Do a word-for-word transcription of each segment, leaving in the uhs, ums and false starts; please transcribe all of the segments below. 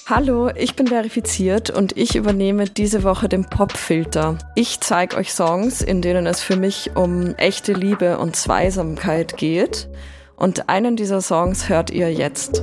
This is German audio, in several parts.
Hallo, ich bin verifiziert und ich übernehme diese Woche den Popfilter. Ich zeige euch Songs, in denen es für mich um echte Liebe und Zweisamkeit geht. Und einen dieser Songs hört ihr jetzt.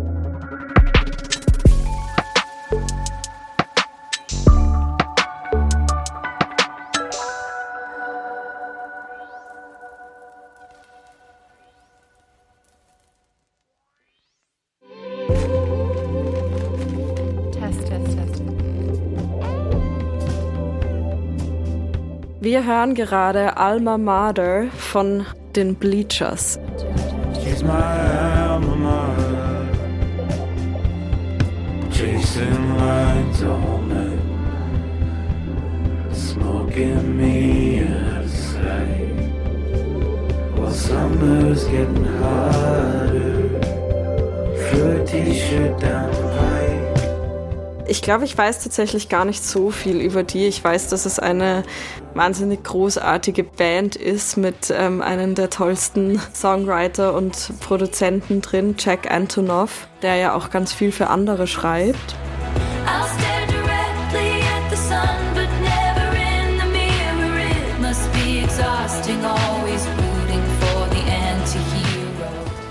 Wir hören gerade Alma Mater von den Bleachers. She's my alma mater, chasing lines all night, smoking me outside, while summer's getting hotter, through a t-shirt down the pipe. Ich glaube, ich weiß tatsächlich gar nicht so viel über die. Ich weiß, dass es eine wahnsinnig großartige Band ist mit ähm, einem der tollsten Songwriter und Produzenten drin, Jack Antonoff, der ja auch ganz viel für andere schreibt. I'll stare directly at the sun, but never in the mirror. It must be exhausting, always rooting for the anti-hero.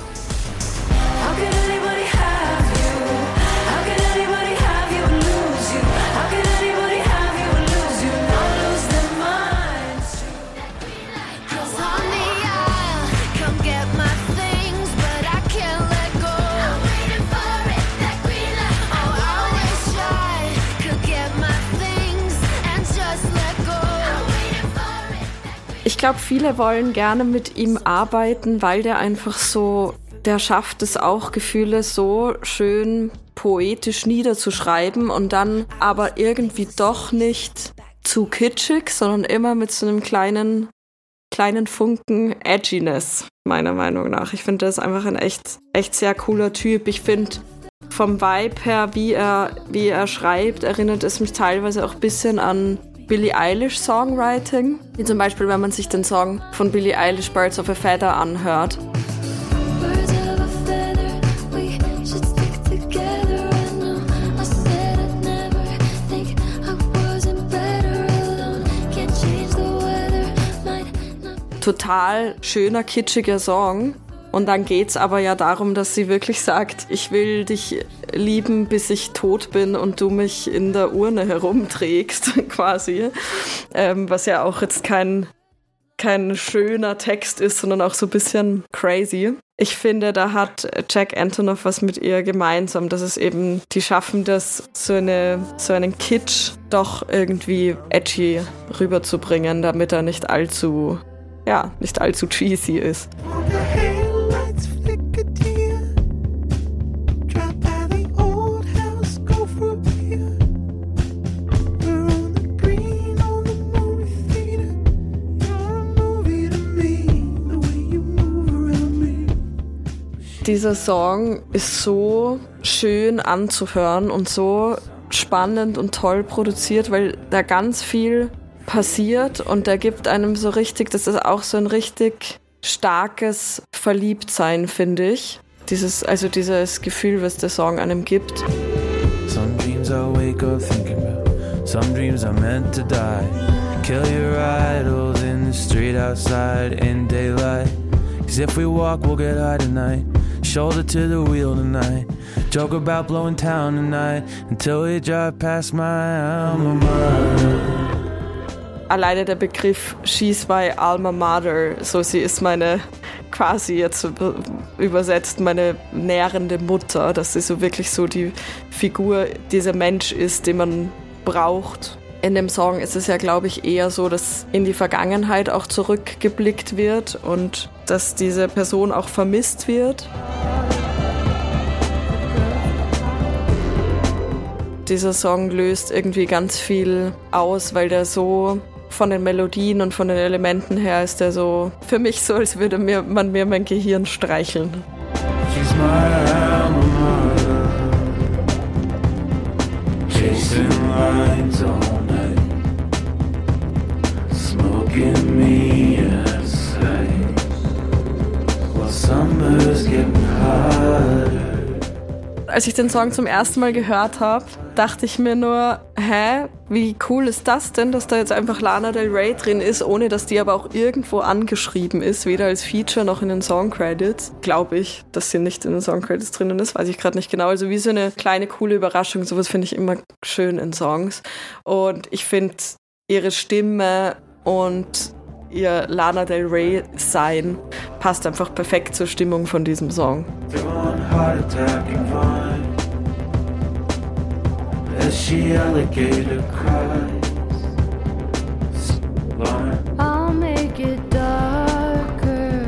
How could anybody have you? How could anybody have you and lose you? How could anybody have you and lose you? Not lose their minds. Cause on the aisle, come get my things, but I can't let go. I'm waiting for it, that green light. Oh, I wish I could get my things and just let go. I'm waiting for it. Ich glaube, viele wollen gerne mit ihm arbeiten, weil der einfach so, der schafft es auch, Gefühle so schön poetisch niederzuschreiben und dann aber irgendwie doch nicht zu kitschig, sondern immer mit so einem kleinen, kleinen Funken Edginess, meiner Meinung nach. Ich finde, das ist einfach ein echt, echt sehr cooler Typ. Ich finde, vom Vibe her, wie er, wie er schreibt, erinnert es mich teilweise auch ein bisschen an Billie Eilish Songwriting. Wie zum Beispiel, wenn man sich den Song von Billie Eilish, Birds of a Feather, anhört. Birds of a feather, we should stick together. I know I said I'd never think I wasn't better alone. Can't change the weather, might not. Total schöner, kitschiger Song. Und dann geht's aber ja darum, dass sie wirklich sagt, ich will dich lieben, bis ich tot bin und du mich in der Urne herumträgst, quasi. Ähm, was ja auch jetzt kein, kein schöner Text ist, sondern auch so ein bisschen crazy. Ich finde, da hat Jack Antonoff was mit ihr gemeinsam, dass es eben, die schaffen das, so, eine, so einen Kitsch doch irgendwie edgy rüberzubringen, damit er nicht allzu, ja, nicht allzu cheesy ist. Headlights flicker dear, drive by the old house, go for a beer. We're on the green on the movie theater. You're a movie to me, the way you move around me. Dieser Song ist so schön anzuhören und so spannend und toll produziert, weil da ganz viel passiert und der gibt einem so richtig, das ist auch so ein richtig starkes Verliebtsein, finde ich. Dieses, also dieses Gefühl, was der Song einem gibt. Some dreams I wake up thinking about, some dreams are meant to die. Kill your idols in the street outside in daylight. Cause if we walk we'll get high tonight, shoulder to the wheel tonight. Joke about blowing town tonight, until we drive past my alma mater. Alleine der Begriff She's my Alma Mater, so sie ist meine, quasi jetzt übersetzt, meine nährende Mutter, dass sie so wirklich so die Figur, dieser Mensch ist, den man braucht. In dem Song ist es ja, glaube ich, eher so, dass in die Vergangenheit auch zurückgeblickt wird und dass diese Person auch vermisst wird. Dieser Song löst irgendwie ganz viel aus, weil der so von den Melodien und von den Elementen her ist der so, für mich so, als würde mir, man mir mein Gehirn streicheln. She's my alma mater, chasing lines all night, smoking me outside, while summer's getting hotter. Als ich den Song zum ersten Mal gehört habe, dachte ich mir nur, hä, wie cool ist das denn, dass da jetzt einfach Lana Del Rey drin ist, ohne dass die aber auch irgendwo angeschrieben ist, weder als Feature noch in den Songcredits. Glaube ich, dass sie nicht in den Songcredits drinnen ist, weiß ich gerade nicht genau. Also wie so eine kleine, coole Überraschung, sowas finde ich immer schön in Songs. Und ich finde ihre Stimme und ihr Lana Del Rey sein passt einfach perfekt zur Stimmung von diesem Song. I'll make it darker.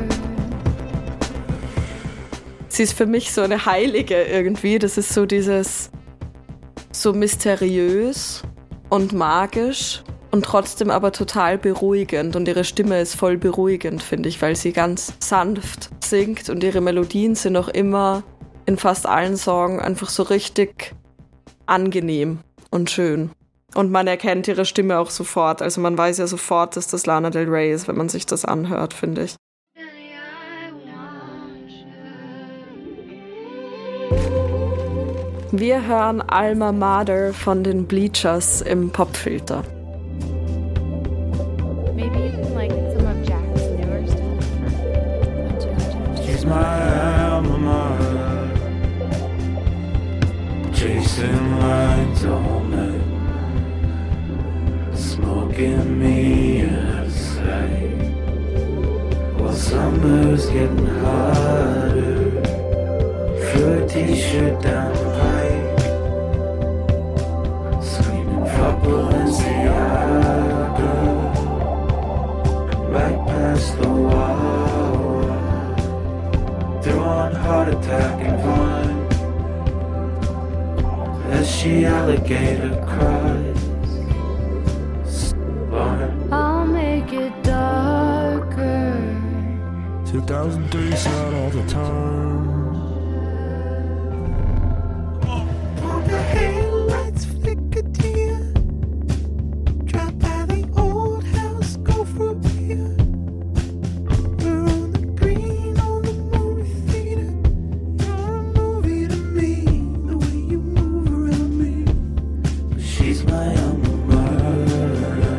Sie ist für mich so eine Heilige irgendwie. Das ist so dieses so mysteriös und magisch. Und trotzdem aber total beruhigend. Und ihre Stimme ist voll beruhigend, finde ich, weil sie ganz sanft singt. Und ihre Melodien sind auch immer in fast allen Songs einfach so richtig angenehm und schön. Und man erkennt ihre Stimme auch sofort. Also man weiß ja sofort, dass das Lana Del Rey ist, wenn man sich das anhört, finde ich. Wir hören Alma Mater von den Bleachers im Popfilter. Maybe even like some of Jack's newer stuff. She's my alma mater, chasing lines all night, smoking me inside, while summer's getting hotter, through a t-shirt down the pipe, screaming fuck Balenciaga, right past the wall, through one heart attack and Vine, as she alligator cries, Vine. I'll make it darker. two thousand three not all the time. All the headlights flicker dear, drive by the old house, go for a beer. We're on the green on the movie theater. You're a movie to me, the way you move around me. She's my alma mater.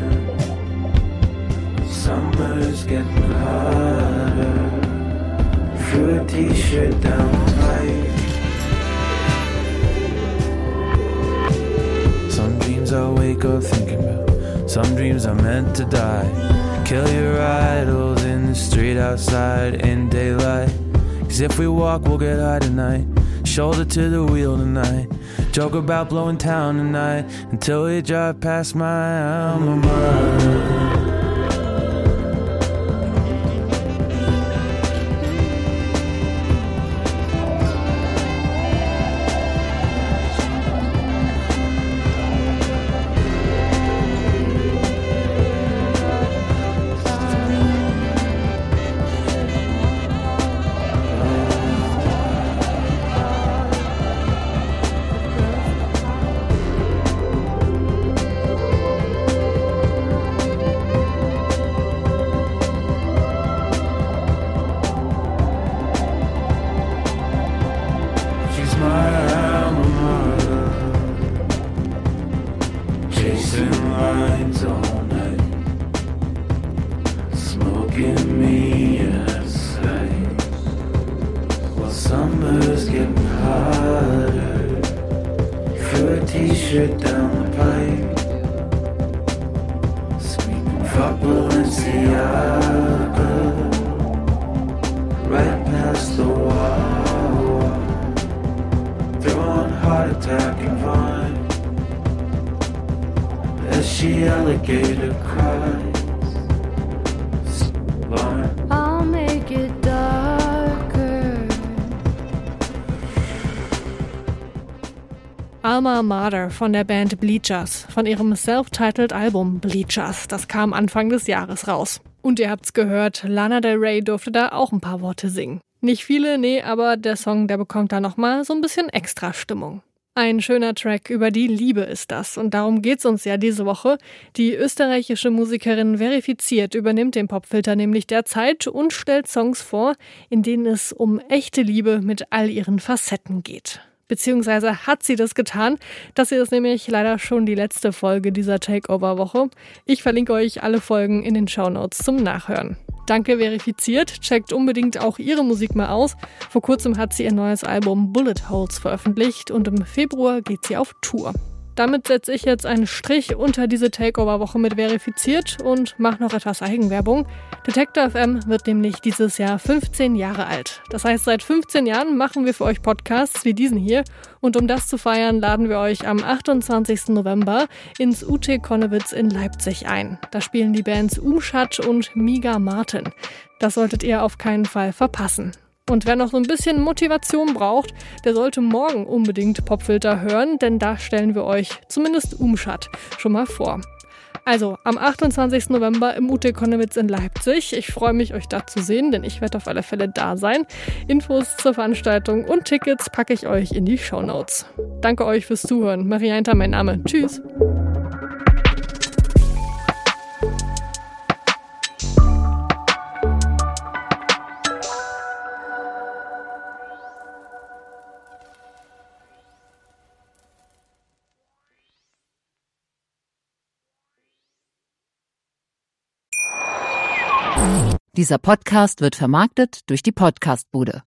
Summer's getting hotter, through a t-shirt down tight. Some dreams I wake up thinking about, some dreams are meant to die. Kill your idols in the street outside in daylight. Cause if we walk we'll get high tonight, shoulder to the wheel tonight. Joke about blowing town tonight, until we drive past my alma mater. I'll make it darker. Alma Mater von der Band Bleachers, von ihrem self-titled Album Bleachers. Das kam Anfang des Jahres raus. Und ihr habt's gehört, Lana Del Rey durfte da auch ein paar Worte singen. Nicht viele, nee, aber der Song, der bekommt da nochmal so ein bisschen extra Stimmung. Ein schöner Track über die Liebe ist das und darum geht's uns ja diese Woche. Die österreichische Musikerin Verifiziert übernimmt den Popfilter nämlich derzeit und stellt Songs vor, in denen es um echte Liebe mit all ihren Facetten geht. Beziehungsweise hat sie das getan. Das hier ist nämlich leider schon die letzte Folge dieser Takeover-Woche. Ich verlinke euch alle Folgen in den Shownotes zum Nachhören. Danke, verifiziert. Checkt unbedingt auch ihre Musik mal aus. Vor kurzem hat sie ihr neues Album Bullet Holes veröffentlicht und im Februar geht sie auf Tour. Damit setze ich jetzt einen Strich unter diese Takeover-Woche mit verifiziert und mache noch etwas Eigenwerbung. Detektor F M wird nämlich dieses Jahr fünfzehn Jahre alt. Das heißt, seit fünfzehn Jahren machen wir für euch Podcasts wie diesen hier. Und um das zu feiern, laden wir euch am achtundzwanzigsten November ins U T Konnewitz in Leipzig ein. Da spielen die Bands Umschat und Miga Martin. Das solltet ihr auf keinen Fall verpassen. Und wer noch so ein bisschen Motivation braucht, der sollte morgen unbedingt Popfilter hören, denn da stellen wir euch zumindest Umschat schon mal vor. Also am achtundzwanzigsten November im U T Konnewitz in Leipzig. Ich freue mich, euch da zu sehen, denn ich werde auf alle Fälle da sein. Infos zur Veranstaltung und Tickets packe ich euch in die Shownotes. Danke euch fürs Zuhören. Maria Hinter, mein Name. Tschüss. Dieser Podcast wird vermarktet durch die Podcastbude.